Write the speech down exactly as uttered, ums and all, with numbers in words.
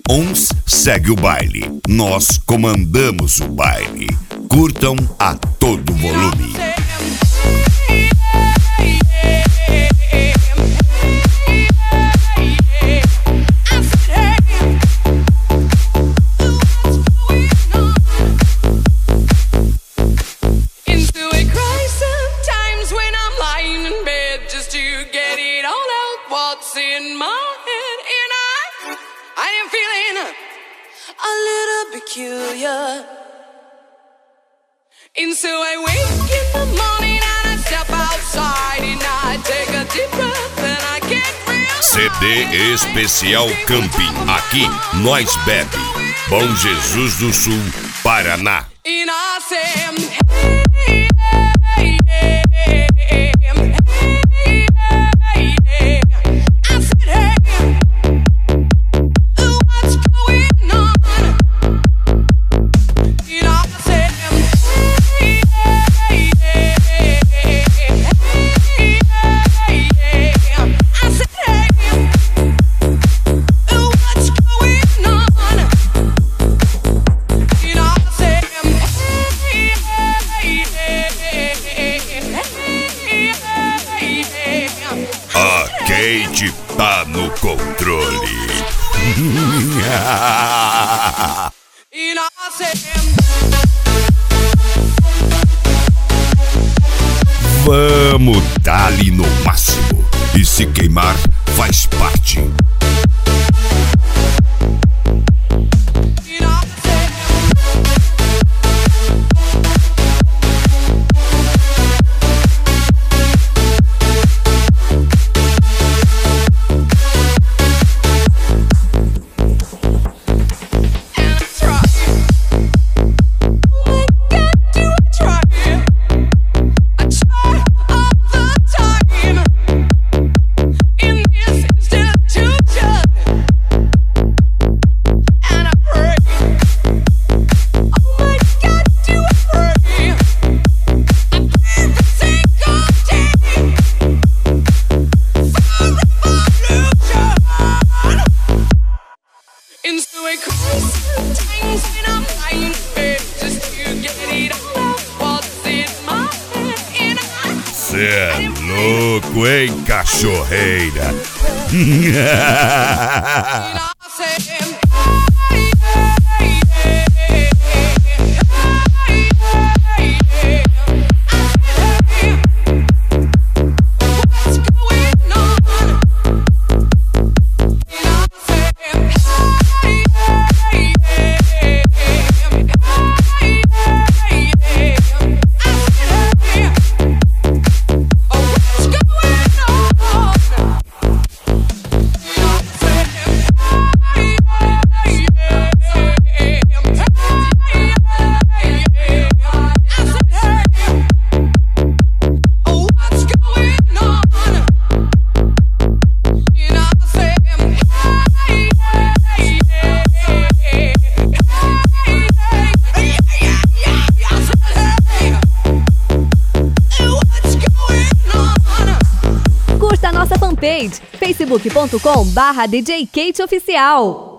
Uns segue o baile, nós comandamos o baile. Curtam a todo volume. Peculiar. And so I wake in the morning and I step outside and I take a deep breath and I get real. C D Especial Camping. Aqui nós bebe. Bom Jesus do Sul, Paraná. And I say, hey, hey, hey, hey, hey, hey, hey. I said, hey. Kate tá no controle. Vamos dar-lhe no máximo. E se queimar, faz parte. Cê é louco, hein, cachorreira? Curta a nossa fanpage facebook ponto com barra D J Kate Oficial.